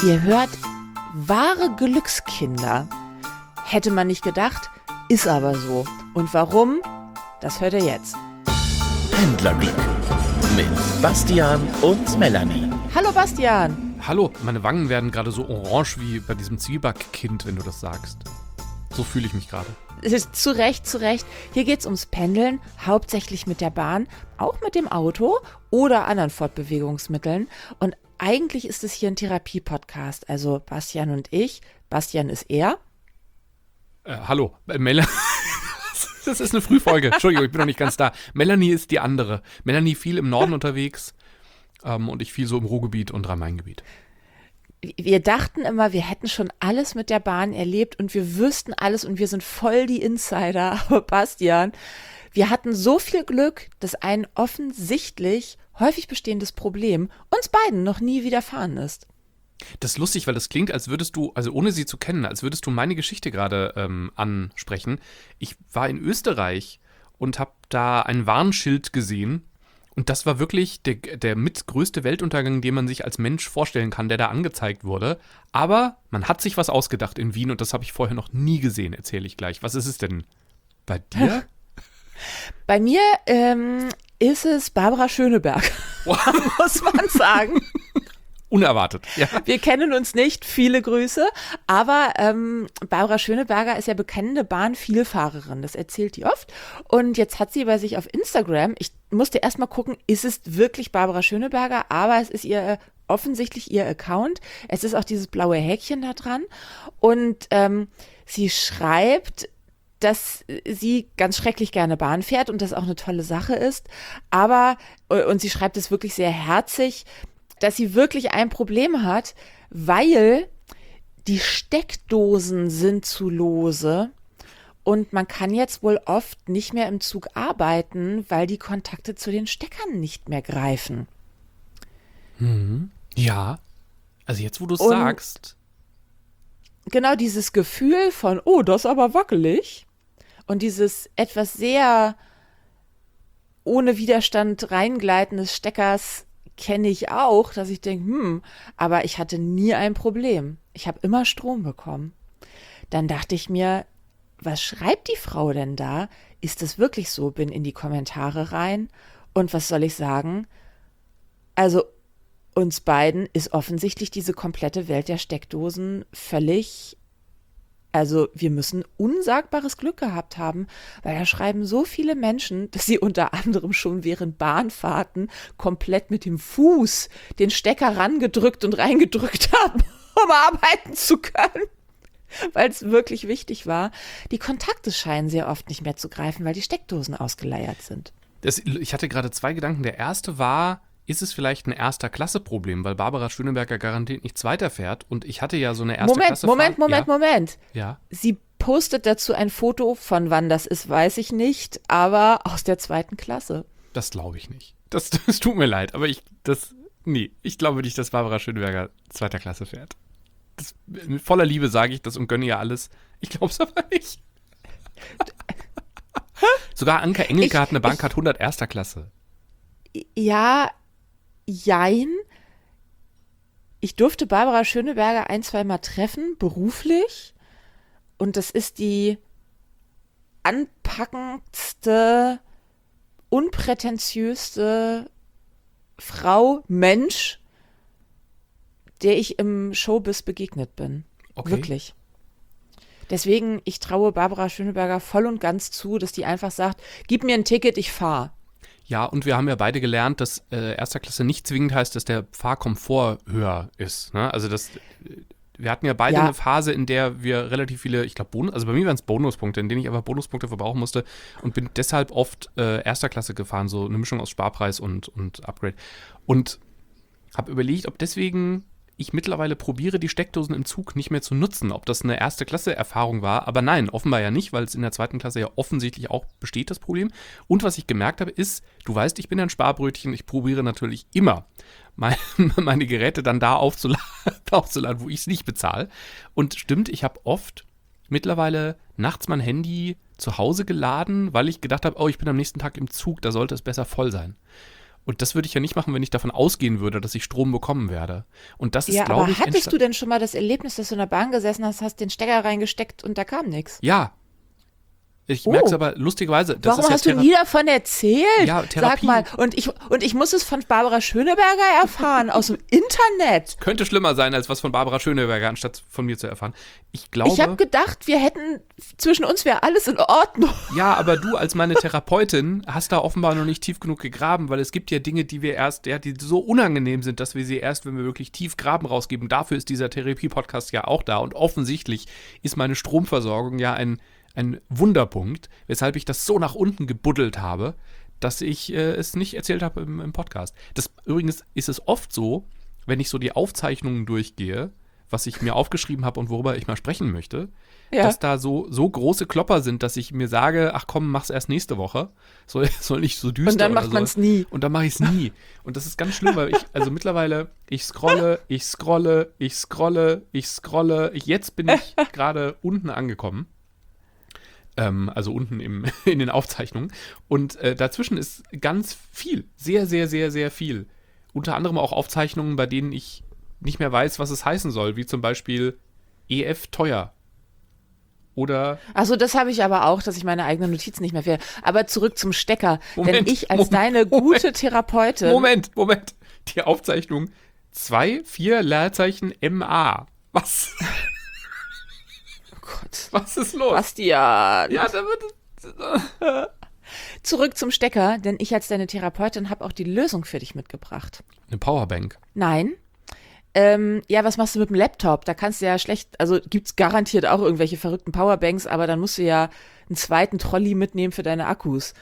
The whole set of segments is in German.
Ihr hört wahre Glückskinder. Hätte man nicht gedacht, ist aber so. Und warum? Das hört ihr jetzt. Pendlerglück mit Bastian und Melanie. Hallo Bastian. Hallo, meine Wangen werden gerade so orange wie bei diesem Zwieback-Kind, wenn du das sagst. So fühle ich mich gerade. Zu Recht, zu Recht. Hier geht's ums Pendeln, hauptsächlich mit der Bahn, auch mit dem Auto oder anderen Fortbewegungsmitteln. Und eigentlich ist es hier ein Therapie-Podcast, also Bastian und ich. Bastian ist er. Hallo, Melanie. Das ist eine Frühfolge. Entschuldigung, ich bin noch nicht ganz da. Melanie ist die andere. Melanie viel im Norden unterwegs und ich viel so im Ruhrgebiet und Rhein-Main-Gebiet. Wir dachten immer, wir hätten schon alles mit der Bahn erlebt und wir wüssten alles und wir sind voll die Insider. Aber Bastian, wir hatten so viel Glück, dass ein offensichtlich häufig bestehendes Problem uns beiden noch nie widerfahren ist. Das ist lustig, weil das klingt, als würdest du, also ohne sie zu kennen, als würdest du meine Geschichte gerade ansprechen. Ich war in Österreich und habe da ein Warnschild gesehen. Und das war wirklich der mitgrößte Weltuntergang, den man sich als Mensch vorstellen kann, der da angezeigt wurde. Aber man hat sich was ausgedacht in Wien und das habe ich vorher noch nie gesehen, erzähle ich gleich. Was ist es denn bei dir? Bei mir ist es Barbara Schöneberger, muss man sagen. Unerwartet, ja. Wir kennen uns nicht, viele Grüße, aber Barbara Schöneberger ist ja bekennende Bahnvielfahrerin, das erzählt die oft und jetzt hat sie bei sich auf Instagram, ich musste erst mal gucken, ist es wirklich Barbara Schöneberger, aber es ist offensichtlich ihr Account, es ist auch dieses blaue Häkchen da dran und sie schreibt, dass sie ganz schrecklich gerne Bahn fährt und das auch eine tolle Sache ist, und sie schreibt es wirklich sehr herzig, dass sie wirklich ein Problem hat, weil die Steckdosen sind zu lose und man kann jetzt wohl oft nicht mehr im Zug arbeiten, weil die Kontakte zu den Steckern nicht mehr greifen. Ja, also jetzt, wo du es sagst. Genau dieses Gefühl von, oh, das ist aber wackelig und dieses etwas sehr ohne Widerstand reingleiten des Steckers kenne ich auch, dass ich denke, aber ich hatte nie ein Problem. Ich habe immer Strom bekommen. Dann dachte ich mir, was schreibt die Frau denn da? Ist das wirklich so? Bin in die Kommentare rein und was soll ich sagen? Also uns beiden ist offensichtlich diese komplette Welt der Steckdosen völlig, also wir müssen unsagbares Glück gehabt haben, weil da schreiben so viele Menschen, dass sie unter anderem schon während Bahnfahrten komplett mit dem Fuß den Stecker rangedrückt und reingedrückt haben, um arbeiten zu können, weil es wirklich wichtig war. Die Kontakte scheinen sehr oft nicht mehr zu greifen, weil die Steckdosen ausgeleiert sind. Ich hatte gerade zwei Gedanken. Der erste war, ist es vielleicht ein Erster-Klasse-Problem, weil Barbara Schöneberger garantiert nicht Zweiter fährt und ich hatte ja so eine Erste-Klasse-Fahrt. Moment. Ja. Sie postet dazu ein Foto, von wann das ist, weiß ich nicht, aber aus der 2. Klasse. Das glaube ich nicht. Das tut mir leid, aber ich glaube nicht, dass Barbara Schöneberger 2. Klasse fährt. Mit voller Liebe sage ich das und gönne ihr alles. Ich glaube es aber nicht. Sogar Anka Engelke hat eine Bahncard 100 1. Klasse. Ja, jein. Ich durfte Barbara Schöneberger 1-2 Mal treffen, beruflich. Und das ist die anpackendste, unprätentiöste Frau, Mensch, der ich im Showbiz begegnet bin. Okay. Wirklich. Deswegen, ich traue Barbara Schöneberger voll und ganz zu, dass die einfach sagt, gib mir ein Ticket, ich fahre. Ja, und wir haben ja beide gelernt, dass Erster Klasse nicht zwingend heißt, dass der Fahrkomfort höher ist. Ne? Also wir hatten ja beide eine Phase, in der wir relativ viele, ich glaube, also bei mir waren es Bonuspunkte, in denen ich einfach Bonuspunkte verbrauchen musste und bin deshalb oft Erster Klasse gefahren, so eine Mischung aus Sparpreis und Upgrade. Und habe überlegt, ob deswegen ich mittlerweile probiere, die Steckdosen im Zug nicht mehr zu nutzen, ob das eine Erste-Klasse-Erfahrung war. Aber nein, offenbar ja nicht, weil es in der 2. Klasse ja offensichtlich auch besteht, das Problem. Und was ich gemerkt habe, ist, du weißt, ich bin ein Sparbrötchen, ich probiere natürlich immer, meine Geräte dann da aufzuladen, wo ich es nicht bezahle. Und stimmt, ich habe oft mittlerweile nachts mein Handy zu Hause geladen, weil ich gedacht habe, oh, ich bin am nächsten Tag im Zug, da sollte es besser voll sein. Und das würde ich ja nicht machen, wenn ich davon ausgehen würde, dass ich Strom bekommen werde. Und das ist, Ja, glaube aber ich, hattest du denn schon mal das Erlebnis, dass du in der Bahn gesessen hast, hast den Stecker reingesteckt und da kam nichts? Ja. Ich merke es aber lustigerweise. Das Warum ist hast ja du nie davon erzählt? Ja, Sag Therapie. mal, und ich muss es von Barbara Schöneberger erfahren, aus dem Internet. Könnte schlimmer sein, als was von Barbara Schöneberger, anstatt von mir zu erfahren. Ich glaube. Ich habe gedacht, zwischen uns wäre alles in Ordnung. Ja, aber du als meine Therapeutin hast da offenbar noch nicht tief genug gegraben, weil es gibt ja Dinge, die wir erst, die so unangenehm sind, dass wir sie erst, wenn wir wirklich tief graben, rausgeben. Dafür ist dieser Therapie-Podcast ja auch da. Und offensichtlich ist meine Stromversorgung ja ein Wunderpunkt, weshalb ich das so nach unten gebuddelt habe, dass ich es nicht erzählt habe im Podcast. Übrigens ist es oft so, wenn ich so die Aufzeichnungen durchgehe, was ich mir aufgeschrieben habe und worüber ich mal sprechen möchte, dass da so große Klopper sind, dass ich mir sage, ach komm, mach's erst nächste Woche. Soll nicht so düster. Und dann macht man es nie. Und dann mache ich es nie. Und das ist ganz schlimm, weil mittlerweile, ich scrolle. Jetzt bin ich gerade unten angekommen. Also unten in den Aufzeichnungen. Und dazwischen ist ganz viel. Sehr, sehr, sehr, sehr viel. Unter anderem auch Aufzeichnungen, bei denen ich nicht mehr weiß, was es heißen soll. Wie zum Beispiel EF teuer. Oder. Achso, das habe ich aber auch, dass ich meine eigenen Notizen nicht mehr will. Aber zurück zum Stecker. Moment, denn ich als deine gute Therapeutin. Moment. Die Aufzeichnung 2,4 Leerzeichen MA. Was? Gott. Was ist los? Bastian. Ja, da wird Zurück zum Stecker, denn ich als deine Therapeutin habe auch die Lösung für dich mitgebracht. eine Powerbank. Nein. Ja, was machst du mit dem Laptop? Da kannst du ja schlecht, also gibt's garantiert auch irgendwelche verrückten Powerbanks, aber dann musst du ja einen zweiten Trolley mitnehmen für deine Akkus.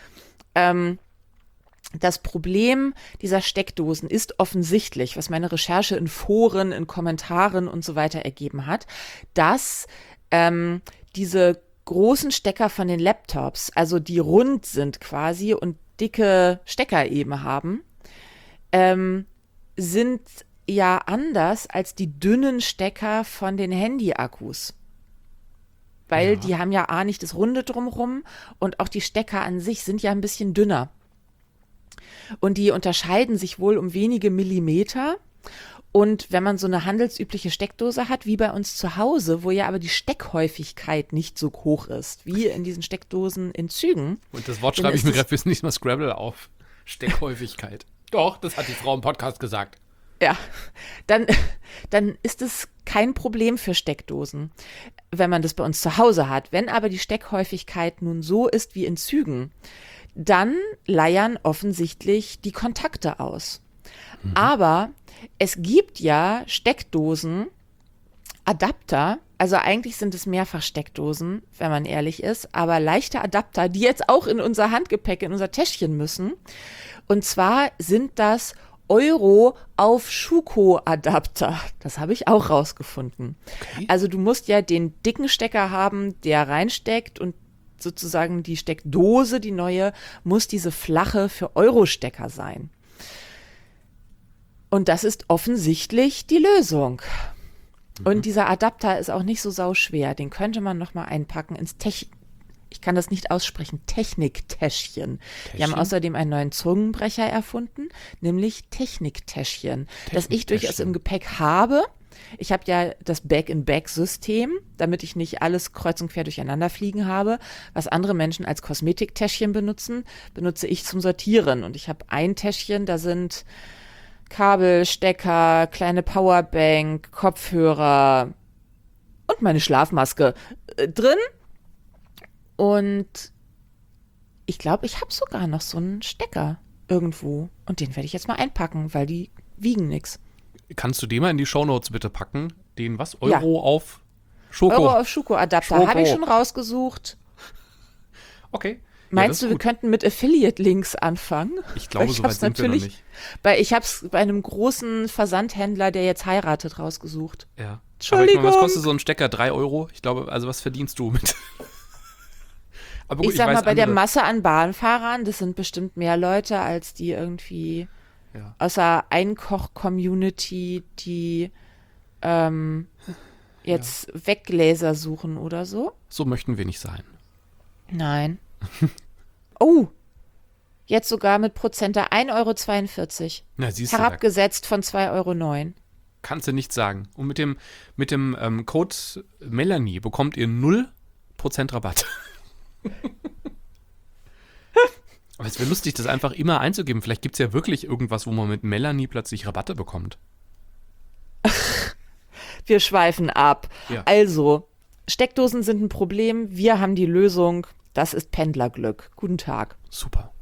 Das Problem dieser Steckdosen ist offensichtlich, was meine Recherche in Foren, in Kommentaren und so weiter ergeben hat, dass diese großen Stecker von den Laptops, also die rund sind quasi und dicke Stecker eben haben, sind ja anders als die dünnen Stecker von den Handy-Akkus. Weil die haben ja nicht das Runde drumherum und auch die Stecker an sich sind ja ein bisschen dünner. Und die unterscheiden sich wohl um wenige Millimeter. Und wenn man so eine handelsübliche Steckdose hat, wie bei uns zu Hause, wo ja aber die Steckhäufigkeit nicht so hoch ist, wie in diesen Steckdosen in Zügen. Und das Wort schreibe ich mir gerade fürs nächste Mal Scrabble auf. Steckhäufigkeit. Doch, das hat die Frau im Podcast gesagt. Ja, dann ist es kein Problem für Steckdosen, wenn man das bei uns zu Hause hat. Wenn aber die Steckhäufigkeit nun so ist wie in Zügen, dann leiern offensichtlich die Kontakte aus. Aber es gibt ja Steckdosen, Adapter, also eigentlich sind es Mehrfachsteckdosen, wenn man ehrlich ist, aber leichte Adapter, die jetzt auch in unser Handgepäck, in unser Täschchen müssen. Und zwar sind das Euro auf Schuko-Adapter. Das habe ich auch rausgefunden. Okay. Also du musst ja den dicken Stecker haben, der reinsteckt und sozusagen die Steckdose, die neue, muss diese flache für Euro-Stecker sein. Und das ist offensichtlich die Lösung. Und dieser Adapter ist auch nicht so sauschwer. Den könnte man noch mal einpacken ins ich kann das nicht aussprechen, Techniktäschchen. Die haben außerdem einen neuen Zungenbrecher erfunden, nämlich Techniktäschchen, das ich durchaus im Gepäck habe. Ich habe ja das Bag-in-Bag-System, damit ich nicht alles kreuz und quer durcheinander fliegen habe. Was andere Menschen als Kosmetiktäschchen benutzen, benutze ich zum Sortieren. Und ich habe ein Täschchen, da sind Kabel, Stecker, kleine Powerbank, Kopfhörer und meine Schlafmaske drin. Und ich glaube, ich habe sogar noch so einen Stecker irgendwo. Und den werde ich jetzt mal einpacken, weil die wiegen nichts. Kannst du den mal in die Shownotes bitte packen? Den was? Euro auf Schoko? Euro auf Schoko-Adapter. Habe ich schon rausgesucht. Okay. Meinst du, wir könnten mit Affiliate-Links anfangen? Ich glaube, so weit sind wir noch nicht. Ich habe es bei einem großen Versandhändler, der jetzt heiratet, rausgesucht. Ja. Entschuldigung. Aber ich meine, was kostet so ein Stecker? 3 Euro? Ich glaube, also was verdienst du mit? Aber gut, ich sag mal, bei der Masse an Bahnfahrern, das sind bestimmt mehr Leute, als die irgendwie außer Einkoch-Community, die jetzt Weggläser suchen oder so. So möchten wir nicht sein. Nein. Oh, Jetzt sogar mit Prozente 1,42 €. Na, siehst du, herabgesetzt von 2,09 €. Kannst du nichts sagen. Und mit dem Code Melanie bekommt ihr 0% Rabatt. Aber es wäre lustig, das einfach immer einzugeben. Vielleicht gibt es ja wirklich irgendwas, wo man mit Melanie plötzlich Rabatte bekommt. Wir schweifen ab. Ja. Also, Steckdosen sind ein Problem. Wir haben die Lösung. Das ist Pendlerglück. Guten Tag. Super.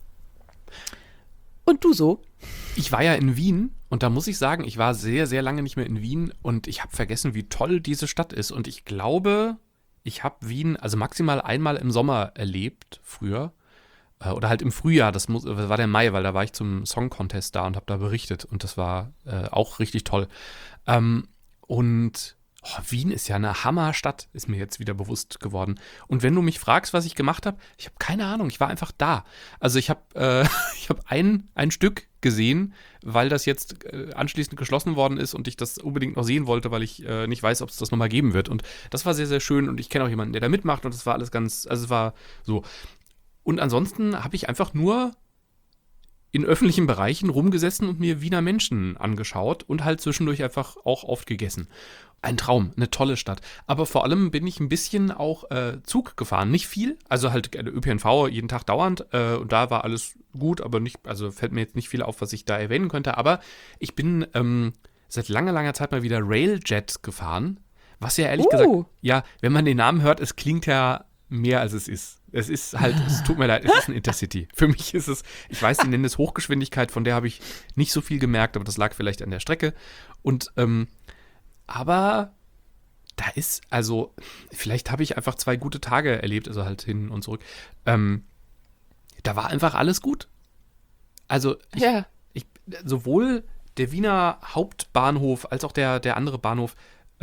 Und du so? Ich war ja in Wien und da muss ich sagen, ich war sehr, sehr lange nicht mehr in Wien und ich habe vergessen, wie toll diese Stadt ist. Und ich glaube, ich habe Wien also maximal einmal im Sommer erlebt, früher. Oder halt im Frühjahr, das war der Mai, weil da war ich zum Song Contest da und habe da berichtet und das war auch richtig toll. Wien ist ja eine Hammerstadt, ist mir jetzt wieder bewusst geworden. Und wenn du mich fragst, was ich gemacht habe, ich habe keine Ahnung, ich war einfach da. Also ich habe ein Stück gesehen, weil das jetzt anschließend geschlossen worden ist und ich das unbedingt noch sehen wollte, weil ich nicht weiß, ob es das nochmal geben wird. Und das war sehr, sehr schön und ich kenne auch jemanden, der da mitmacht und das war alles also es war so. Und ansonsten habe ich einfach nur in öffentlichen Bereichen rumgesessen und mir Wiener Menschen angeschaut und halt zwischendurch einfach auch oft gegessen. Ein Traum, eine tolle Stadt. Aber vor allem bin ich ein bisschen auch Zug gefahren. Nicht viel, also halt ÖPNV jeden Tag dauernd. Und da war alles gut, aber nicht, also fällt mir jetzt nicht viel auf, was ich da erwähnen könnte. Aber ich bin seit langer, langer Zeit mal wieder Railjet gefahren. Was ja ehrlich gesagt, ja, wenn man den Namen hört, es klingt ja mehr als es ist. Es ist halt, es tut mir leid, es ist ein Intercity. Für mich ist es, ich weiß, die nennen es Hochgeschwindigkeit, von der habe ich nicht so viel gemerkt, aber das lag vielleicht an der Strecke. Und, aber da ist, also, vielleicht habe ich einfach 2 gute Tage erlebt, also halt hin und zurück. Da war einfach alles gut. Also, sowohl der Wiener Hauptbahnhof als auch der andere Bahnhof,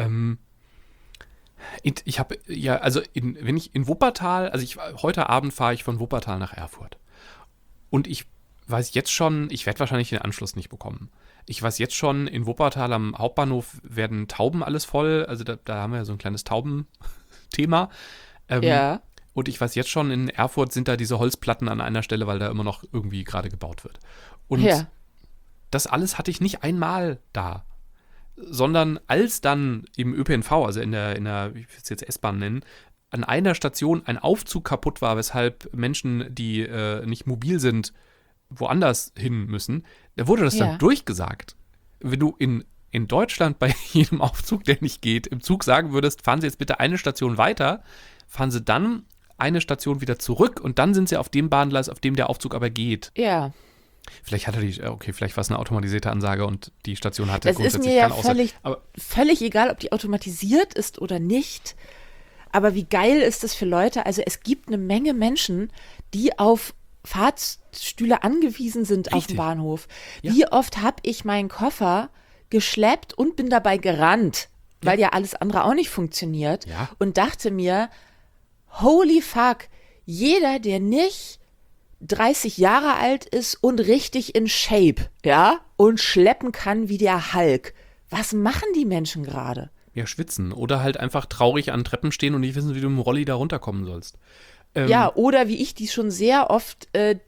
ich habe ja, also wenn ich in Wuppertal, heute Abend fahre ich von Wuppertal nach Erfurt. Und ich weiß jetzt schon, ich werde wahrscheinlich den Anschluss nicht bekommen. Ich weiß jetzt schon, in Wuppertal am Hauptbahnhof werden Tauben alles voll. Also da haben wir ja so ein kleines Taubenthema. Ja. Und ich weiß jetzt schon, in Erfurt sind da diese Holzplatten an einer Stelle, weil da immer noch irgendwie gerade gebaut wird. Und das alles hatte ich nicht einmal da. Sondern als dann im ÖPNV, also in der, ich will es jetzt S-Bahn nennen, an einer Station ein Aufzug kaputt war, weshalb Menschen, die nicht mobil sind, woanders hin müssen, da wurde das dann durchgesagt. Wenn du in Deutschland bei jedem Aufzug, der nicht geht, im Zug sagen würdest, fahren Sie jetzt bitte eine Station weiter, fahren Sie dann eine Station wieder zurück und dann sind Sie auf dem Bahngleis, auf dem der Aufzug aber geht. Ja. Vielleicht hatte vielleicht war es eine automatisierte Ansage und die Station hatte das grundsätzlich ist mir ja keine völlig egal, ob die automatisiert ist oder nicht. Aber wie geil ist das für Leute? Also es gibt eine Menge Menschen, die auf Fahrstühle angewiesen sind auf dem Bahnhof. Ja. Wie oft habe ich meinen Koffer geschleppt und bin dabei gerannt, weil ja alles andere auch nicht funktioniert und dachte mir, holy fuck, jeder, der nicht 30 Jahre alt ist und richtig in Shape, und schleppen kann wie der Hulk. Was machen die Menschen gerade? Ja, schwitzen oder halt einfach traurig an Treppen stehen und nicht wissen, wie du im Rolli da runterkommen sollst. Oder wie ich, die schon sehr oft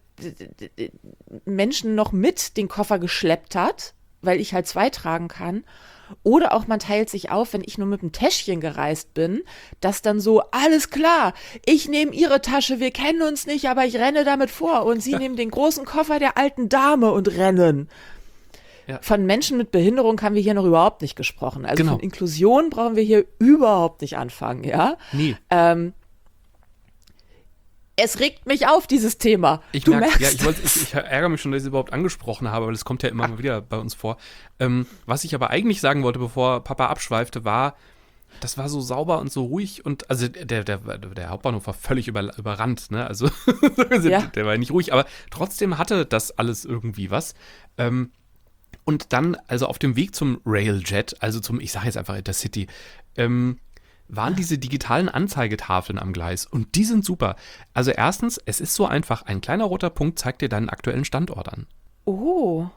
Menschen noch mit den Koffer geschleppt hat, weil ich halt 2 tragen kann. Oder auch man teilt sich auf, wenn ich nur mit dem Täschchen gereist bin, dass dann so, alles klar, ich nehme ihre Tasche, wir kennen uns nicht, aber ich renne damit vor und sie nehmen den großen Koffer der alten Dame und rennen. Ja. Von Menschen mit Behinderung haben wir hier noch überhaupt nicht gesprochen. Also von Inklusion brauchen wir hier überhaupt nicht anfangen, Nee. Es regt mich auf, dieses Thema. Ich ärgere mich schon, dass ich es überhaupt angesprochen habe, weil es kommt ja immer mal wieder bei uns vor. Was ich aber eigentlich sagen wollte, bevor Papa abschweifte, war, das war so sauber und so ruhig und also der Hauptbahnhof war völlig überrannt, ne? Also der war ja nicht ruhig, aber trotzdem hatte das alles irgendwie was. Und dann, also auf dem Weg zum Railjet, also ich sage jetzt einfach Intercity, waren diese digitalen Anzeigetafeln am Gleis und die sind super. Also erstens, es ist so einfach, ein kleiner roter Punkt zeigt dir deinen aktuellen Standort an. Oh.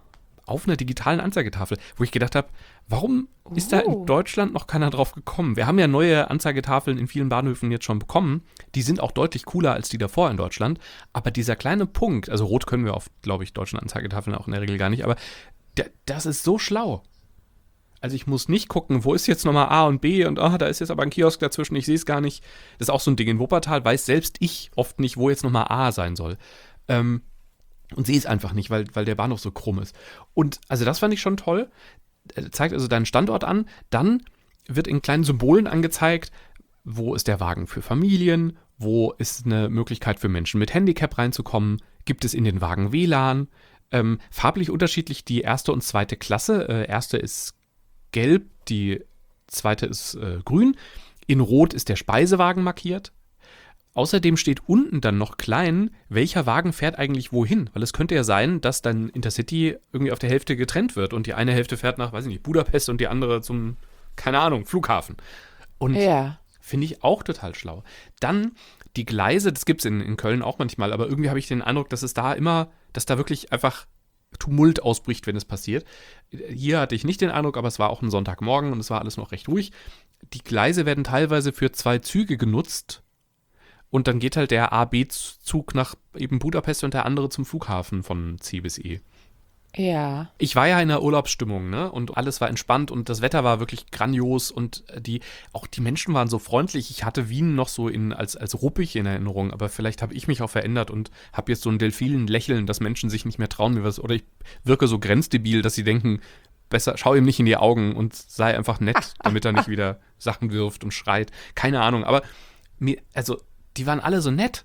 auf einer digitalen Anzeigetafel, wo ich gedacht habe, warum ist da in Deutschland noch keiner drauf gekommen? Wir haben ja neue Anzeigetafeln in vielen Bahnhöfen jetzt schon bekommen. Die sind auch deutlich cooler als die davor in Deutschland. Aber dieser kleine Punkt, also rot können wir auf, glaube ich, deutschen Anzeigetafeln auch in der Regel gar nicht, aber das ist so schlau. Also ich muss nicht gucken, wo ist jetzt nochmal A und B und da ist jetzt aber ein Kiosk dazwischen, ich sehe es gar nicht. Das ist auch so ein Ding in Wuppertal, weiß selbst ich oft nicht, wo jetzt nochmal A sein soll. Und sehe es einfach nicht, weil der Bahnhof so krumm ist. Und also das fand ich schon toll. Zeigt also deinen Standort an. Dann wird in kleinen Symbolen angezeigt, wo ist der Wagen für Familien, wo ist eine Möglichkeit für Menschen mit Handicap reinzukommen, gibt es in den Wagen WLAN. Farblich unterschiedlich die erste und zweite Klasse. Erste ist gelb, die zweite ist grün. In rot ist der Speisewagen markiert. Außerdem steht unten dann noch klein, welcher Wagen fährt eigentlich wohin. Weil es könnte ja sein, dass dann Intercity irgendwie auf der Hälfte getrennt wird und die eine Hälfte fährt nach, weiß ich nicht, Budapest und die andere zum, keine Ahnung, Flughafen. Und finde ich auch total schlau. Dann die Gleise, das gibt es in Köln auch manchmal, aber irgendwie habe ich den Eindruck, dass da wirklich einfach Tumult ausbricht, wenn es passiert. Hier hatte ich nicht den Eindruck, aber es war auch ein Sonntagmorgen und es war alles noch recht ruhig. Die Gleise werden teilweise für 2 Züge genutzt. Und dann geht halt der A-B-Zug nach eben Budapest und der andere zum Flughafen von C bis E. Ja. Ich war ja in der Urlaubsstimmung, ne? Und alles war entspannt und das Wetter war wirklich grandios und auch die Menschen waren so freundlich. Ich hatte Wien noch so als ruppig in Erinnerung, aber vielleicht habe ich mich auch verändert und habe jetzt so ein Delfinen-Lächeln, dass Menschen sich nicht mehr trauen, mir was, oder ich wirke so grenzdebil, dass sie denken, besser schau ihm nicht in die Augen und sei einfach nett, damit er nicht wieder Sachen wirft und schreit. Keine Ahnung, aber die waren alle so nett.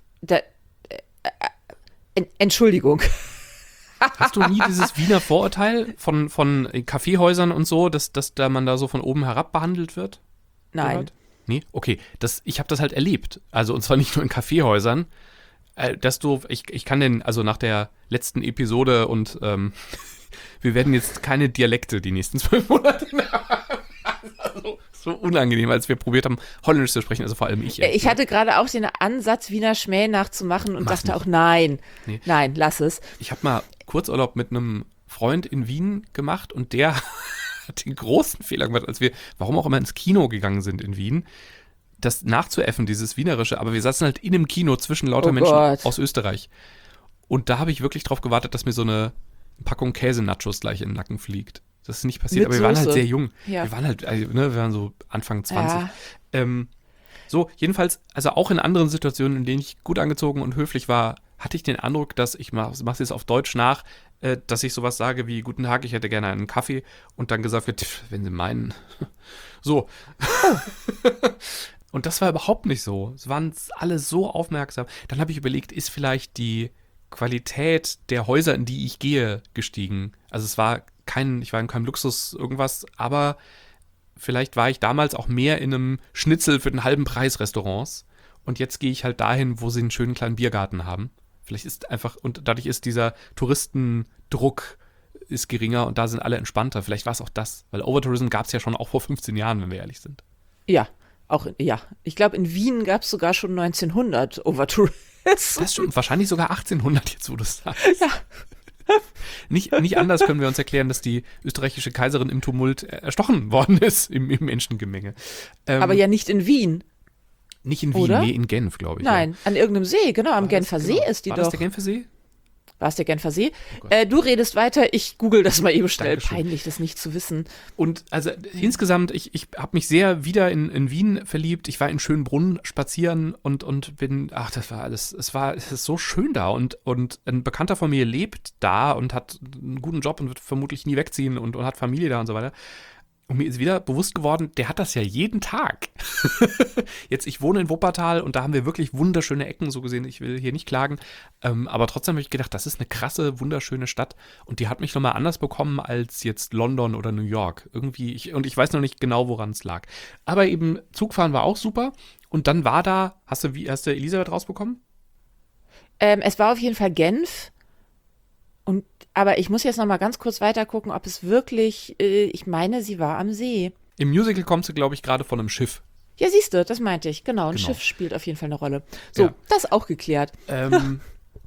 Entschuldigung. Hast du nie dieses Wiener Vorurteil von Kaffeehäusern und so, dass da man da so von oben herab behandelt wird? Nein. Gehört? Nee? Okay. Ich habe das halt erlebt. Also, und zwar nicht nur in Kaffeehäusern. Ich kann also nach der letzten Episode und wir werden jetzt keine Dialekte die nächsten 12 Monate haben. So unangenehm, als wir probiert haben, Holländisch zu sprechen, also vor allem ich. Ich hatte gerade auch den Ansatz, Wiener Schmäh nachzumachen und dachte auch, nein, lass es. Ich habe mal Kurzurlaub mit einem Freund in Wien gemacht und der hat den großen Fehler gemacht, als wir, warum auch immer, ins Kino gegangen sind in Wien, das nachzuäffen, dieses Wienerische, aber wir saßen halt in einem Kino zwischen lauter Menschen aus Österreich. Und da habe ich wirklich drauf gewartet, dass mir so eine Packung Käse-Nachos gleich in den Nacken fliegt. Das ist nicht passiert, aber wir waren halt sehr jung. Ja. Wir waren so Anfang 20. Ja. So, jedenfalls, also auch in anderen Situationen, in denen ich gut angezogen und höflich war, hatte ich den Eindruck, dass ich mache es jetzt auf Deutsch nach, dass ich sowas sage wie, guten Tag, ich hätte gerne einen Kaffee und dann gesagt wird, wenn Sie meinen. So. Und das war überhaupt nicht so. Es waren alle so aufmerksam. Dann habe ich überlegt, ist vielleicht die Qualität der Häuser, in die ich gehe, gestiegen. Also ich war in keinem Luxus irgendwas, aber vielleicht war ich damals auch mehr in einem Schnitzel für den halben Preis Restaurants und jetzt gehe ich halt dahin, wo sie einen schönen kleinen Biergarten haben. Vielleicht ist einfach, und dadurch ist dieser Touristendruck ist geringer und da sind alle entspannter. Vielleicht war es auch das, weil Overtourism gab es ja schon auch vor 15 Jahren, wenn wir ehrlich sind. Ja, ich glaube, in Wien gab es sogar schon 1900 Overtourism. Das stimmt, wahrscheinlich sogar 1800 jetzt, wo du es sagst. Ja. Nicht anders können wir uns erklären, dass die österreichische Kaiserin im Tumult erstochen worden ist im Menschengemenge. Aber ja nicht in Wien. Nicht in Wien, oder? Nee, in Genf, glaube ich. Nein, an irgendeinem See, genau, am Genfer See ist die doch. War das der Genfer See? War es der Genfer See? Du redest weiter, ich google das mal eben schnell. Dankeschön. Peinlich, das nicht zu wissen. Und also insgesamt, ich habe mich sehr wieder in Wien verliebt. Ich war in Schönbrunn spazieren und bin, das war alles, es ist so schön da und ein Bekannter von mir lebt da und hat einen guten Job und wird vermutlich nie wegziehen und hat Familie da und so weiter. Und mir ist wieder bewusst geworden, der hat das ja jeden Tag. Jetzt, ich wohne in Wuppertal und da haben wir wirklich wunderschöne Ecken, so gesehen, ich will hier nicht klagen. Aber trotzdem habe ich gedacht, das ist eine krasse, wunderschöne Stadt. Und die hat mich nochmal anders bekommen als jetzt London oder New York. Irgendwie, ich weiß noch nicht genau, woran es lag. Aber eben, Zugfahren war auch super. Und dann war da, hast du Elisabeth rausbekommen? Es war auf jeden Fall Genf. Aber ich muss jetzt noch mal ganz kurz weiter gucken, ob es wirklich, ich meine, sie war am See. Im Musical kommt sie, glaube ich, gerade von einem Schiff. Ja, siehst du, das meinte ich. Genau, ein Schiff spielt auf jeden Fall eine Rolle. So, ja. Das auch geklärt.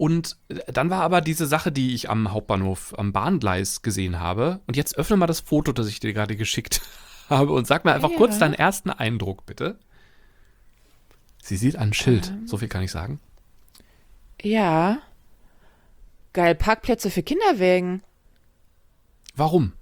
Und dann war aber diese Sache, die ich am Hauptbahnhof, am Bahngleis gesehen habe. Und jetzt öffne mal das Foto, das ich dir gerade geschickt habe und sag mir einfach kurz deinen ersten Eindruck, bitte. Sie sieht ein Schild, so viel kann ich sagen. Ja. Geil, Parkplätze für Kinderwägen. Warum?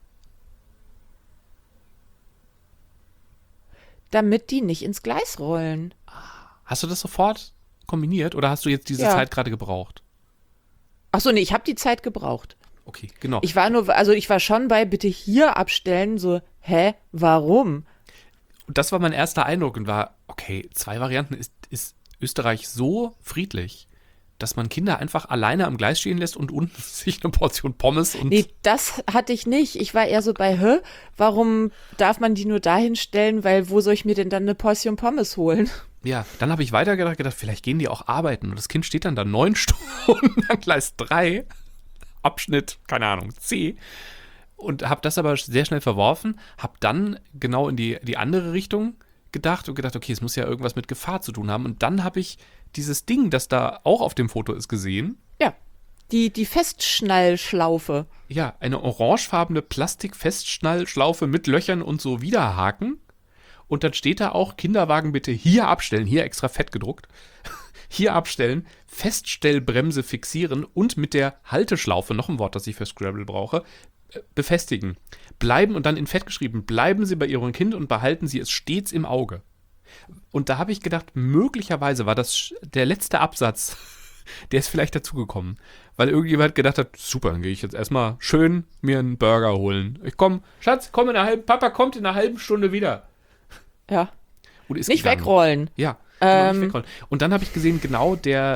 Damit die nicht ins Gleis rollen. Hast du das sofort kombiniert oder hast du jetzt diese Zeit gerade gebraucht? Achso, nee, ich habe die Zeit gebraucht. Okay, genau. Ich war schon bei bitte hier abstellen, so, warum? Und das war mein erster Eindruck und war, okay, 2 Varianten, ist Österreich so friedlich, dass man Kinder einfach alleine am Gleis stehen lässt und unten sich eine Portion Pommes und... Nee, das hatte ich nicht. Ich war eher so bei, warum darf man die nur dahin stellen, weil wo soll ich mir denn dann eine Portion Pommes holen? Ja, dann habe ich weitergedacht, vielleicht gehen die auch arbeiten und das Kind steht dann da 9 Stunden an Gleis 3, Abschnitt, keine Ahnung, C, und habe das aber sehr schnell verworfen, habe dann genau in die andere Richtung gedacht, okay, es muss ja irgendwas mit Gefahr zu tun haben und dann habe ich dieses Ding, das da auch auf dem Foto ist, gesehen. Ja, die Festschnallschlaufe. Ja, eine orangefarbene Plastikfestschnallschlaufe mit Löchern und so Widerhaken. Und dann steht da auch, Kinderwagen bitte hier abstellen, hier extra fett gedruckt, hier abstellen, Feststellbremse fixieren und mit der Halteschlaufe, noch ein Wort, das ich für Scrabble brauche, befestigen. Bleiben, und dann in Fett geschrieben, bleiben Sie bei Ihrem Kind und behalten Sie es stets im Auge. Und da habe ich gedacht, möglicherweise war das der letzte Absatz, der ist vielleicht dazugekommen, weil irgendjemand gedacht hat, super, dann gehe ich jetzt erstmal schön mir einen Burger holen. Schatz, Papa kommt in einer halben Stunde wieder. Ja. Und ist nicht gegangen. Wegrollen. Ja, nicht wegrollen. Und dann habe ich gesehen, genau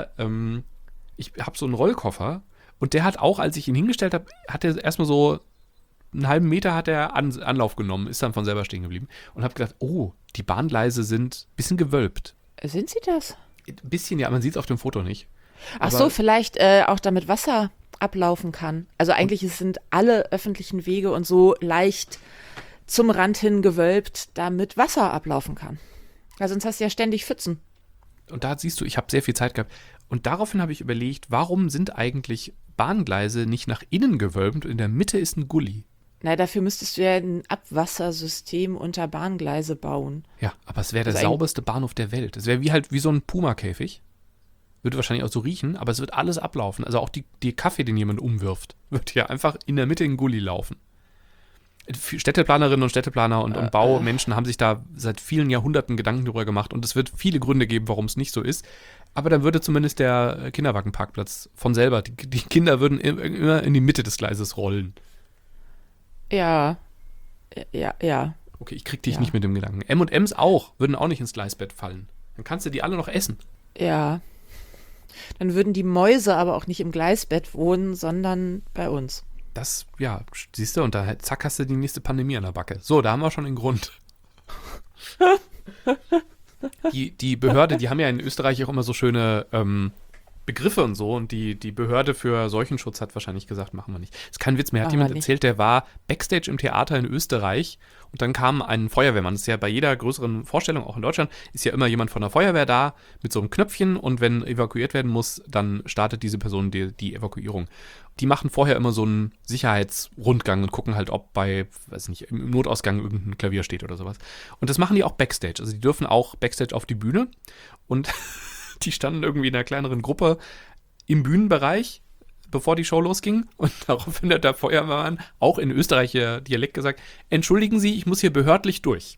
ich habe so einen Rollkoffer und der hat auch, als ich ihn hingestellt habe, hat er erstmal so einen halben Meter hat er Anlauf genommen, ist dann von selber stehen geblieben und habe gedacht, oh, die Bahngleise sind ein bisschen gewölbt. Sind sie das? Ein bisschen, ja, man sieht es auf dem Foto nicht. Ach so, vielleicht auch damit Wasser ablaufen kann. Also eigentlich sind alle öffentlichen Wege und so leicht zum Rand hin gewölbt, damit Wasser ablaufen kann. Ja, sonst hast du ja ständig Pfützen. Und da siehst du, ich habe sehr viel Zeit gehabt. Und daraufhin habe ich überlegt, warum sind eigentlich Bahngleise nicht nach innen gewölbt und in der Mitte ist ein Gully? Na, dafür müsstest du ja ein Abwassersystem unter Bahngleise bauen. Ja, aber es wäre der sauberste Bahnhof der Welt. Es wäre wie so ein Puma-Käfig. Würde wahrscheinlich auch so riechen, aber es wird alles ablaufen. Also auch die Kaffee, den jemand umwirft, wird ja einfach in der Mitte in den Gully laufen. Städteplanerinnen und Städteplaner und Baumenschen haben sich da seit vielen Jahrhunderten Gedanken darüber gemacht und es wird viele Gründe geben, warum es nicht so ist. Aber dann würde zumindest der Kinderwagenparkplatz von selber, die Kinder würden immer in die Mitte des Gleises rollen. Ja. Okay, ich krieg dich nicht mit dem Gedanken. M&M's würden auch nicht ins Gleisbett fallen. Dann kannst du die alle noch essen. Ja. Dann würden die Mäuse aber auch nicht im Gleisbett wohnen, sondern bei uns. Das, ja, siehst du, und da zack hast du die nächste Pandemie an der Backe. So, da haben wir schon den Grund. Die Behörde, die haben ja in Österreich auch immer so schöne Begriffe und so und die Behörde für Seuchenschutz hat wahrscheinlich gesagt, machen wir nicht. Das ist kein Witz, mir hat jemand erzählt, der war Backstage im Theater in Österreich und dann kam ein Feuerwehrmann. Das ist ja bei jeder größeren Vorstellung, auch in Deutschland, ist ja immer jemand von der Feuerwehr da mit so einem Knöpfchen und wenn evakuiert werden muss, dann startet diese Person die Evakuierung. Die machen vorher immer so einen Sicherheitsrundgang und gucken halt, ob im Notausgang irgendein Klavier steht oder sowas. Und das machen die auch Backstage. Also die dürfen auch Backstage auf die Bühne und die standen irgendwie in einer kleineren Gruppe im Bühnenbereich, bevor die Show losging. Und daraufhin hat der Feuerwehrmann auch in österreichischer Dialekt gesagt, entschuldigen Sie, ich muss hier behördlich durch.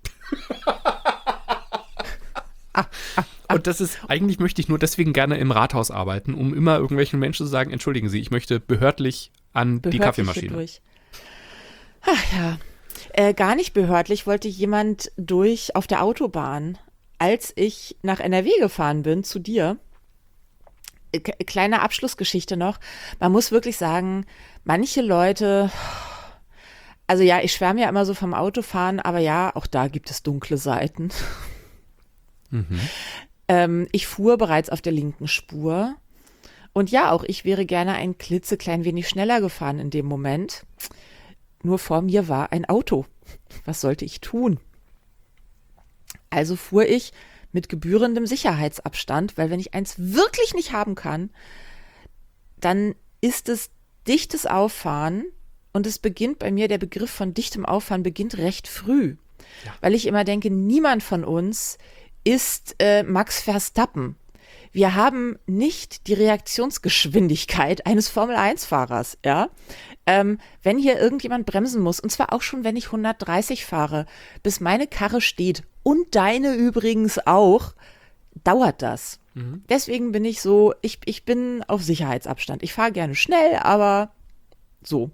Und eigentlich möchte ich nur deswegen gerne im Rathaus arbeiten, um immer irgendwelchen Menschen zu sagen, entschuldigen Sie, ich möchte behördlich an die Kaffeemaschine. Durch. Ach ja, gar nicht behördlich wollte jemand durch auf der Autobahn, als ich nach NRW gefahren bin, zu dir. Kleine Abschlussgeschichte noch. Man muss wirklich sagen, manche Leute, also ja, ich schwärme ja immer so vom Autofahren, aber ja, auch da gibt es dunkle Seiten. Mhm. Ich fuhr bereits auf der linken Spur und ja, auch ich wäre gerne ein klitzeklein wenig schneller gefahren in dem Moment. Nur vor mir war ein Auto. Was sollte ich tun? Also fuhr ich mit gebührendem Sicherheitsabstand, weil wenn ich eins wirklich nicht haben kann, dann ist es dichtes Auffahren und es beginnt bei mir, der Begriff von dichtem Auffahren beginnt recht früh, weil ich immer denke, niemand von uns ist Max Verstappen. Wir haben nicht die Reaktionsgeschwindigkeit eines Formel-1-Fahrers, ja. Wenn hier irgendjemand bremsen muss, und zwar auch schon, wenn ich 130 fahre, bis meine Karre steht und deine übrigens auch, dauert das. Deswegen bin ich so, ich bin auf Sicherheitsabstand. Ich fahre gerne schnell, aber so.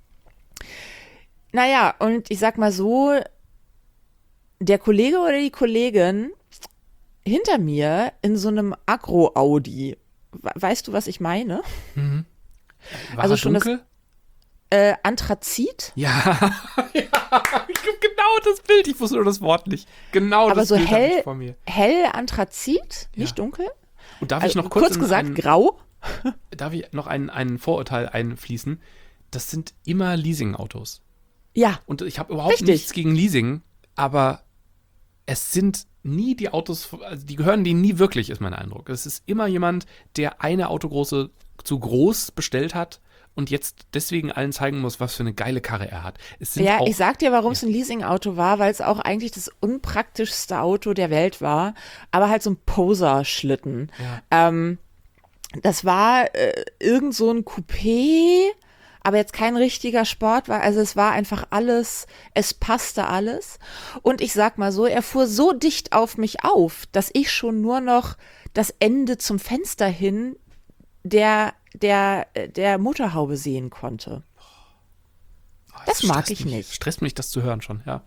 Naja, und ich sag mal so, der Kollege oder die Kollegin hinter mir in so einem Agro-Audi, weißt du, was ich meine? War Also er schon dunkel? Anthrazit, Ja, ja, genau das Bild. Ich wusste nur das Wort nicht. Genau aber das so Bild habe ich hell, vor mir. hell Anthrazit, nicht dunkel. Und darf Also, ich noch kurz gesagt, grau. darf ich noch ein Vorurteil einfließen? Das sind immer Leasing-Autos. Ja, Und ich habe überhaupt Richtig. nichts gegen Leasing, aber es sind nie die Autos, also die gehören denen nie wirklich, ist mein Eindruck. Es ist immer jemand, der eine Autogroße zu groß bestellt hat und jetzt deswegen allen zeigen muss, was für eine geile Karre er hat. Es sind ja, auch, ich sag dir, warum es ein Leasing-Auto war, weil es auch eigentlich das unpraktischste Auto der Welt war, aber halt so ein Poser-Schlitten. Ja. Das war irgend so ein Coupé, aber jetzt kein richtiger Sportwagen. Also es war einfach alles, es passte alles. Und ich sag mal so, er fuhr so dicht auf mich auf, dass ich schon nur noch das Ende zum Fenster hin der Motorhaube sehen konnte. Das mag stresst ich mich. nicht. Stresst mich, das zu hören schon, ja.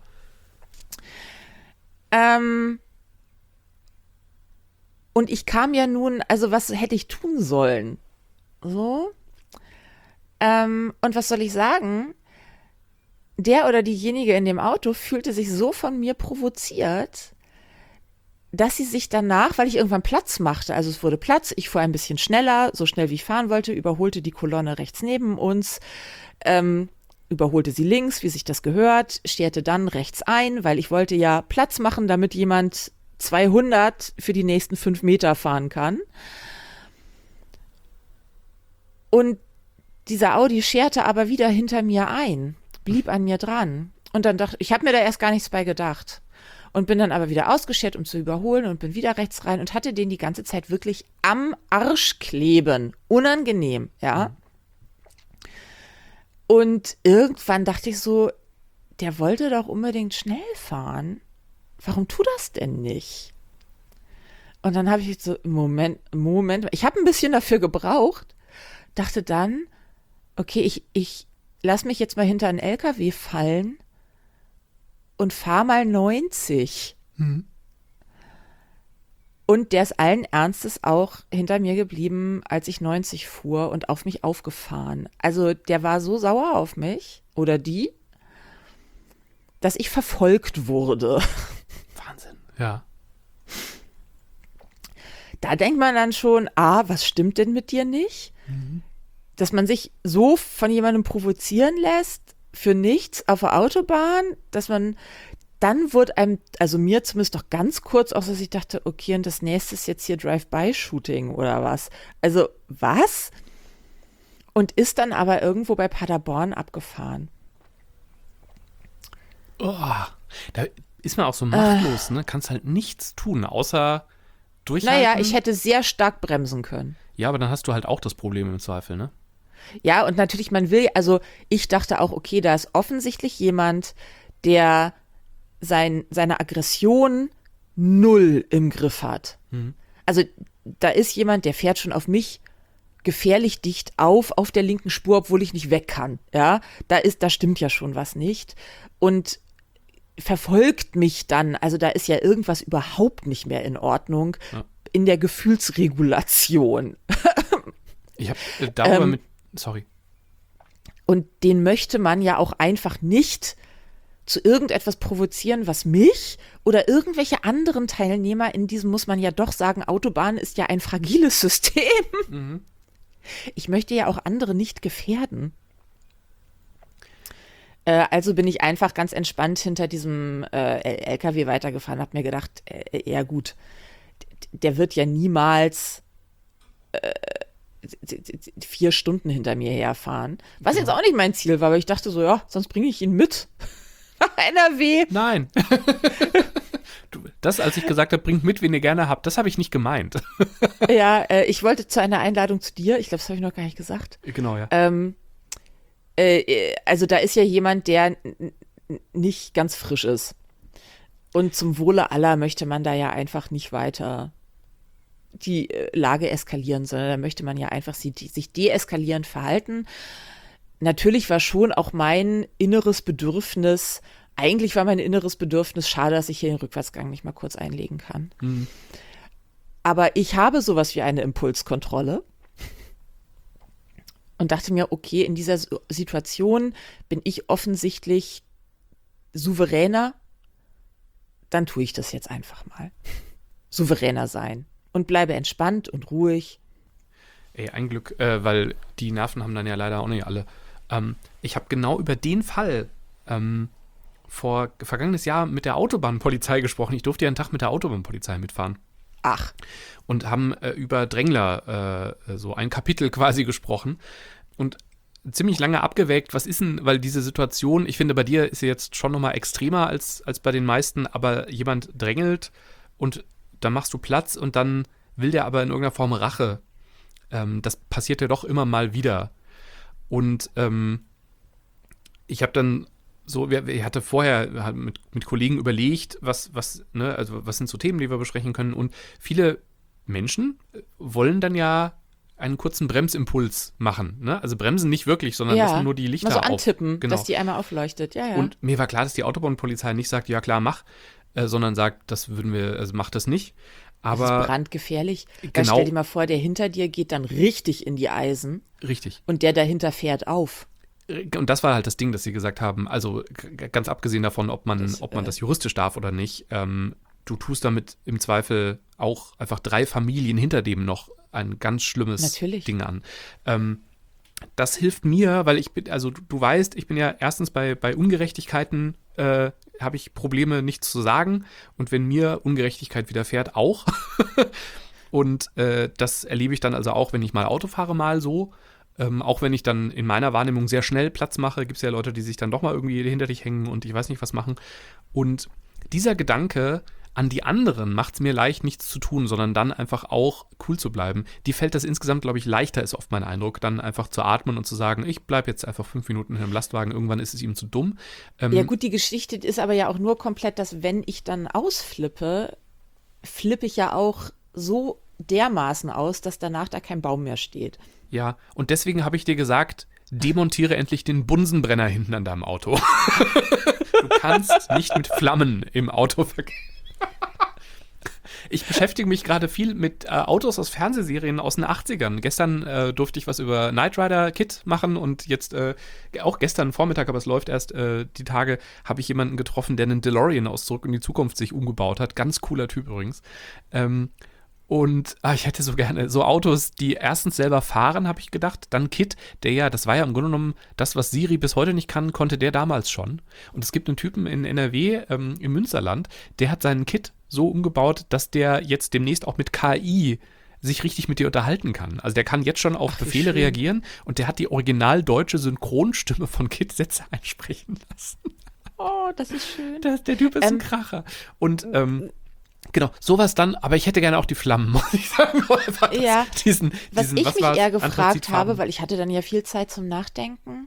Und ich kam ja nun, also was hätte ich tun sollen? So. Und was soll ich sagen? Der oder diejenige in dem Auto fühlte sich so von mir provoziert, dass sie sich danach, weil ich irgendwann Platz machte, also es wurde Platz, ich fuhr ein bisschen schneller, so schnell wie ich fahren wollte, überholte die Kolonne rechts neben uns, überholte sie links, wie sich das gehört, sterte dann rechts ein, weil ich wollte ja Platz machen, damit jemand 200 für die nächsten 5 Meter fahren kann. Und dieser Audi scherte aber wieder hinter mir ein, blieb an mir dran. Und dann dachte ich, habe mir da erst gar nichts bei gedacht. Und bin dann aber wieder ausgeschert, um zu überholen und bin wieder rechts rein und hatte den die ganze Zeit wirklich am Arsch kleben. Unangenehm, ja. Und irgendwann dachte ich so, der wollte doch unbedingt schnell fahren. Warum tut das denn nicht? Und dann habe ich so, Moment, ich habe ein bisschen dafür gebraucht, dachte dann, okay, ich lass mich jetzt mal hinter einen LKW fallen und fahr mal 90. Und der ist allen Ernstes auch hinter mir geblieben, als ich 90 fuhr und auf mich aufgefahren. Also der war so sauer auf mich, oder die, dass ich verfolgt wurde. Wahnsinn, ja. Da denkt man dann schon, was stimmt denn mit dir nicht? Dass man sich so von jemandem provozieren lässt, für nichts auf der Autobahn, dass man, dann wurde einem, also mir zumindest doch ganz kurz auch, dass ich dachte, okay, und das nächste ist jetzt hier Drive-by-Shooting oder was? Also, was? Und ist dann aber irgendwo bei Paderborn abgefahren. Oh, da ist man auch so machtlos, ne? Kannst halt nichts tun, außer durchhalten. Naja, ich hätte sehr stark bremsen können. Ja, aber dann hast du halt auch das Problem im Zweifel, ne? Ja, und natürlich, man will, also ich dachte auch, okay, da ist offensichtlich jemand, der seine Aggression null im Griff hat. Also da ist jemand, der fährt schon auf mich gefährlich dicht auf der linken Spur, obwohl ich nicht weg kann. Ja, da stimmt ja schon was nicht. Und verfolgt mich dann, also da ist ja irgendwas überhaupt nicht mehr in Ordnung in der Gefühlsregulation. Ich habe darüber sorry. Und den möchte man ja auch einfach nicht zu irgendetwas provozieren, was mich oder irgendwelche anderen Teilnehmer in diesem, muss man ja doch sagen, Autobahn ist ja ein fragiles System. Ich möchte ja auch andere nicht gefährden. Also bin ich einfach ganz entspannt hinter diesem LKW weitergefahren, habe mir gedacht, ja gut, der wird ja niemals 4 Stunden hinter mir herfahren. Was jetzt auch nicht mein Ziel war, aber ich dachte so, ja, sonst bringe ich ihn mit. Nach NRW. Nein. Das, als ich gesagt habe, bringt mit, wen ihr gerne habt, das habe ich nicht gemeint. Ja, ich wollte zu einer Einladung zu dir. Ich glaube, das habe ich noch gar nicht gesagt. Genau, ja. Also da ist ja jemand, der nicht ganz frisch ist. Und zum Wohle aller möchte man da ja einfach nicht weiter die Lage eskalieren, sondern da möchte man ja einfach sich deeskalierend verhalten. Natürlich war schon auch mein inneres Bedürfnis, schade, dass ich hier den Rückwärtsgang nicht mal kurz einlegen kann. Mhm. Aber ich habe sowas wie eine Impulskontrolle und dachte mir, okay, in dieser Situation bin ich offensichtlich souveräner, dann tue ich das jetzt einfach mal. Souveräner sein und bleibe entspannt und ruhig. Ey, ein Glück, weil die Nerven haben dann ja leider auch nicht alle. Ich habe genau über den Fall vergangenes Jahr mit der Autobahnpolizei gesprochen. Ich durfte ja einen Tag mit der Autobahnpolizei mitfahren. Ach. Und haben über Drängler so ein Kapitel quasi gesprochen und ziemlich lange abgewägt, was ist denn, weil diese Situation, ich finde, bei dir ist sie jetzt schon nochmal extremer als bei den meisten, aber jemand drängelt und dann machst du Platz und dann will der aber in irgendeiner Form Rache. Das passiert ja doch immer mal wieder. Und ich habe dann so, ich hatte vorher mit Kollegen überlegt, was sind so Themen, die wir besprechen können. Und viele Menschen wollen dann ja einen kurzen Bremsimpuls machen. Ne? Also bremsen nicht wirklich, sondern lassen nur die Lichter mal so auf. Antippen, Genau. dass die einmal aufleuchtet. Ja, ja. Und mir war klar, dass die Autobahnpolizei nicht sagt, ja klar, mach, sondern sagt, das würden wir, also mach das nicht. Aber das ist brandgefährlich. Genau. Weil stell dir mal vor, der hinter dir geht dann richtig in die Eisen. Richtig. Und der dahinter fährt auf. Und das war halt das Ding, dass sie gesagt haben, also ganz abgesehen davon, ob man das juristisch darf oder nicht, du tust damit im Zweifel auch einfach 3 Familien hinter dem noch ein ganz schlimmes Ding an. Das hilft mir, weil ich bin, also du weißt, ich bin ja erstens bei Ungerechtigkeiten habe ich Probleme, nichts zu sagen. Und wenn mir Ungerechtigkeit widerfährt, auch. Und das erlebe ich dann also auch, wenn ich mal Auto fahre, mal so. Auch wenn ich dann in meiner Wahrnehmung sehr schnell Platz mache, gibt es ja Leute, die sich dann doch mal irgendwie hinter dich hängen und ich weiß nicht, was machen. Und dieser Gedanke an die anderen macht es mir leicht, nichts zu tun, sondern dann einfach auch cool zu bleiben. Die fällt das insgesamt, glaube ich, leichter, ist oft mein Eindruck, dann einfach zu atmen und zu sagen, ich bleibe jetzt einfach 5 Minuten in einem Lastwagen, irgendwann ist es ihm zu dumm. Ja gut, die Geschichte ist aber ja auch nur komplett, dass wenn ich dann ausflippe, flippe ich ja auch so dermaßen aus, dass danach da kein Baum mehr steht. Ja, und deswegen habe ich dir gesagt, demontiere endlich den Bunsenbrenner hinten an deinem Auto. Du kannst nicht mit Flammen im Auto verkehren. Ich beschäftige mich gerade viel mit Autos aus Fernsehserien aus den 80ern. Gestern durfte ich was über Knight Rider Kit machen und jetzt auch gestern Vormittag, aber es läuft erst die Tage, habe ich jemanden getroffen, der einen DeLorean aus Zurück in die Zukunft sich umgebaut hat. Ganz cooler Typ übrigens. Und ich hätte so gerne so Autos, die erstens selber fahren, habe ich gedacht. Dann Kit, das war ja im Grunde genommen das, was Siri bis heute nicht kann, konnte der damals schon. Und es gibt einen Typen in NRW, im Münsterland, der hat seinen Kit so umgebaut, dass der jetzt demnächst auch mit KI sich richtig mit dir unterhalten kann. Also der kann jetzt schon auf Befehle reagieren und der hat die original deutsche Synchronstimme von Kit Sätze einsprechen lassen. Oh, das ist schön. Der Typ ist ein Kracher. Und genau, sowas dann, aber ich hätte gerne auch die Flammen, muss ich sagen. Ja, was ich mich eher gefragt Anthrazitfarben. habe, weil ich hatte dann ja viel Zeit zum Nachdenken.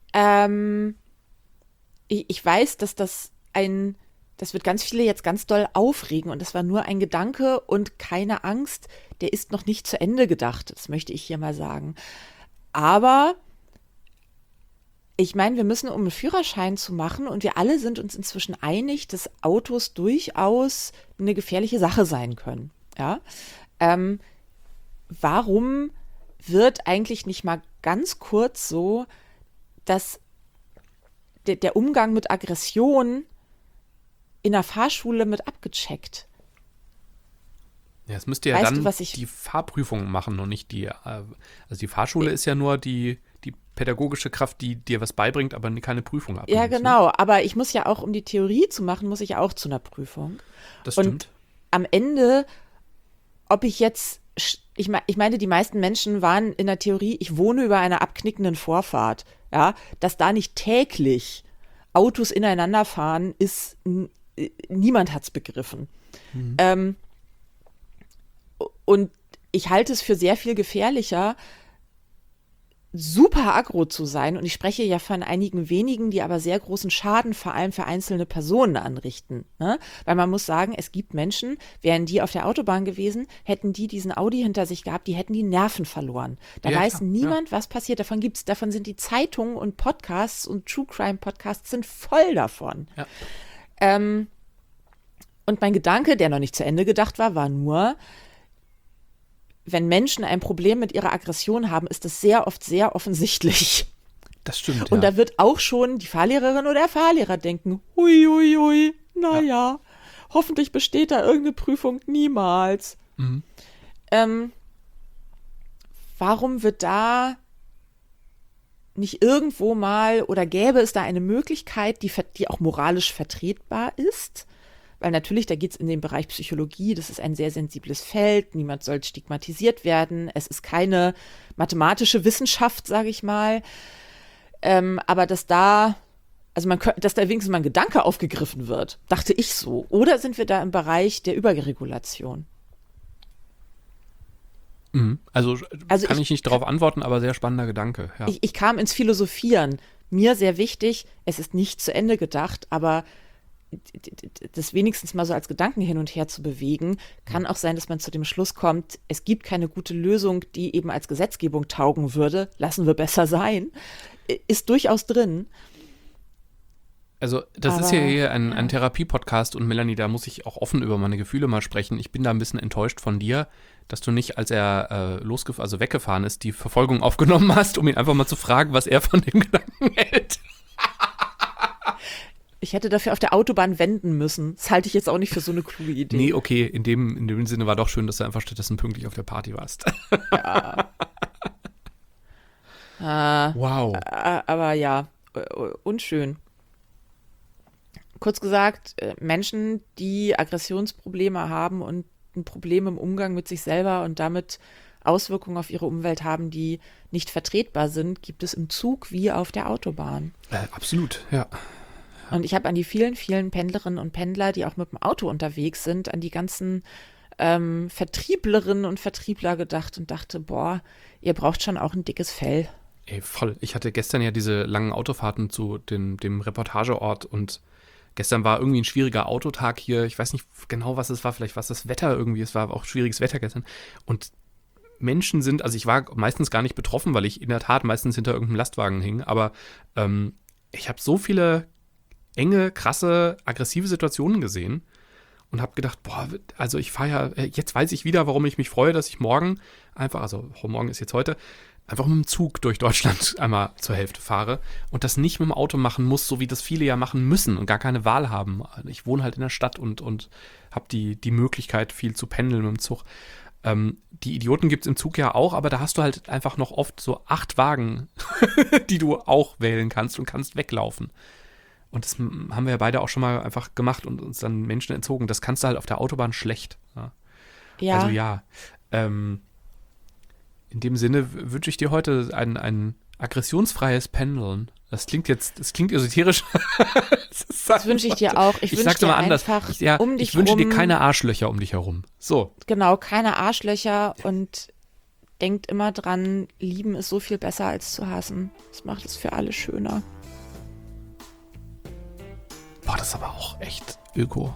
Ich weiß, dass das wird ganz viele jetzt ganz doll aufregen und das war nur ein Gedanke und keine Angst, der ist noch nicht zu Ende gedacht, das möchte ich hier mal sagen. Aber ich meine, wir müssen, um einen Führerschein zu machen und wir alle sind uns inzwischen einig, dass Autos durchaus eine gefährliche Sache sein können. Ja? Warum wird eigentlich nicht mal ganz kurz so, dass der Umgang mit Aggression in der Fahrschule mit abgecheckt? Ja, es müsste ja dann die Fahrprüfung machen und nicht die, also die Fahrschule ist ja nur die pädagogische Kraft, die dir was beibringt, aber keine Prüfung abnimmt. Ja, genau, aber ich muss ja auch, um die Theorie zu machen, muss ich ja auch zu einer Prüfung. Das stimmt. Und am Ende ob ich jetzt, ich meine, die meisten Menschen waren in der Theorie, ich wohne über einer abknickenden Vorfahrt. Ja, dass da nicht täglich Autos ineinander fahren, ist, niemand hat's begriffen. Und ich halte es für sehr viel gefährlicher, super aggro zu sein. Und ich spreche ja von einigen wenigen, die aber sehr großen Schaden vor allem für einzelne Personen anrichten. Ne? Weil man muss sagen, es gibt Menschen, wären die auf der Autobahn gewesen, hätten die diesen Audi hinter sich gehabt, die hätten die Nerven verloren. Da weiß niemand, was passiert. Davon sind die Zeitungen und Podcasts und True Crime Podcasts sind voll davon. Ja. Und mein Gedanke, der noch nicht zu Ende gedacht war nur, wenn Menschen ein Problem mit ihrer Aggression haben, ist das sehr oft sehr offensichtlich. Das stimmt, Und da wird auch schon die Fahrlehrerin oder der Fahrlehrer denken, hui, naja, hoffentlich besteht da irgendeine Prüfung, niemals. Warum wird da nicht irgendwo mal, oder gäbe es da eine Möglichkeit, die auch moralisch vertretbar ist? Weil natürlich, da geht es in den Bereich Psychologie, das ist ein sehr sensibles Feld, niemand soll stigmatisiert werden, es ist keine mathematische Wissenschaft, sage ich mal, aber dass da wenigstens mal ein Gedanke aufgegriffen wird, dachte ich so. Oder sind wir da im Bereich der Überregulation? Also kann ich nicht darauf antworten, aber sehr spannender Gedanke. Ja. Ich kam ins Philosophieren, mir sehr wichtig, es ist nicht zu Ende gedacht, aber das wenigstens mal so als Gedanken hin und her zu bewegen, kann auch sein, dass man zu dem Schluss kommt, es gibt keine gute Lösung, die eben als Gesetzgebung taugen würde, lassen wir besser sein, ist durchaus drin. Also das ist hier ein Therapie-Podcast und Melanie, da muss ich auch offen über meine Gefühle mal sprechen. Ich bin da ein bisschen enttäuscht von dir, dass du nicht, als er weggefahren ist, die Verfolgung aufgenommen hast, um ihn einfach mal zu fragen, was er von dem Gedanken hält. Ich hätte dafür auf der Autobahn wenden müssen. Das halte ich jetzt auch nicht für so eine kluge Idee. Nee, okay, in dem Sinne war doch schön, dass du einfach stattdessen pünktlich auf der Party warst. Ja. Wow. Aber ja, unschön. Kurz gesagt, Menschen, die Aggressionsprobleme haben und ein Problem im Umgang mit sich selber und damit Auswirkungen auf ihre Umwelt haben, die nicht vertretbar sind, gibt es im Zug wie auf der Autobahn. Absolut, ja. Und ich habe an die vielen, vielen Pendlerinnen und Pendler, die auch mit dem Auto unterwegs sind, an die ganzen Vertrieblerinnen und Vertriebler gedacht und dachte, boah, ihr braucht schon auch ein dickes Fell. Ey, voll. Ich hatte gestern ja diese langen Autofahrten zu dem Reportageort und gestern war irgendwie ein schwieriger Autotag hier. Ich weiß nicht genau, was es war. Vielleicht war es das Wetter irgendwie. Es war auch schwieriges Wetter gestern. Und Menschen sind, also ich war meistens gar nicht betroffen, weil ich in der Tat meistens hinter irgendeinem Lastwagen hing. Aber ich habe so viele enge, krasse, aggressive Situationen gesehen und habe gedacht, boah, also ich fahre ja, jetzt weiß ich wieder, warum ich mich freue, dass ich morgen einfach, also morgen ist jetzt heute, einfach mit dem Zug durch Deutschland einmal zur Hälfte fahre und das nicht mit dem Auto machen muss, so wie das viele ja machen müssen und gar keine Wahl haben. Ich wohne halt in der Stadt und habe die Möglichkeit, viel zu pendeln mit dem Zug. Die Idioten gibt es im Zug ja auch, aber da hast du halt einfach noch oft so 8 Wagen, die du auch wählen kannst und kannst weglaufen. Und das haben wir ja beide auch schon mal einfach gemacht und uns dann Menschen entzogen. Das kannst du halt auf der Autobahn schlecht. Ja. Also ja, in dem Sinne wünsche ich dir heute ein aggressionsfreies Pendeln. Das klingt esoterisch. Das wünsche ich dir auch. Ich sag's mal anders. Ich wünsche dir keine Arschlöcher um dich herum. So. Genau, keine Arschlöcher und denkt immer dran, lieben ist so viel besser als zu hassen. Das macht es für alle schöner. Boah, das ist aber auch echt öko.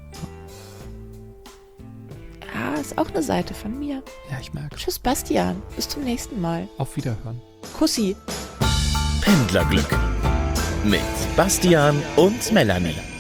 Ja, ist auch eine Seite von mir. Ja, ich merke. Tschüss, Bastian. Bis zum nächsten Mal. Auf Wiederhören. Kussi. Pendlerglück mit Bastian und Melanie.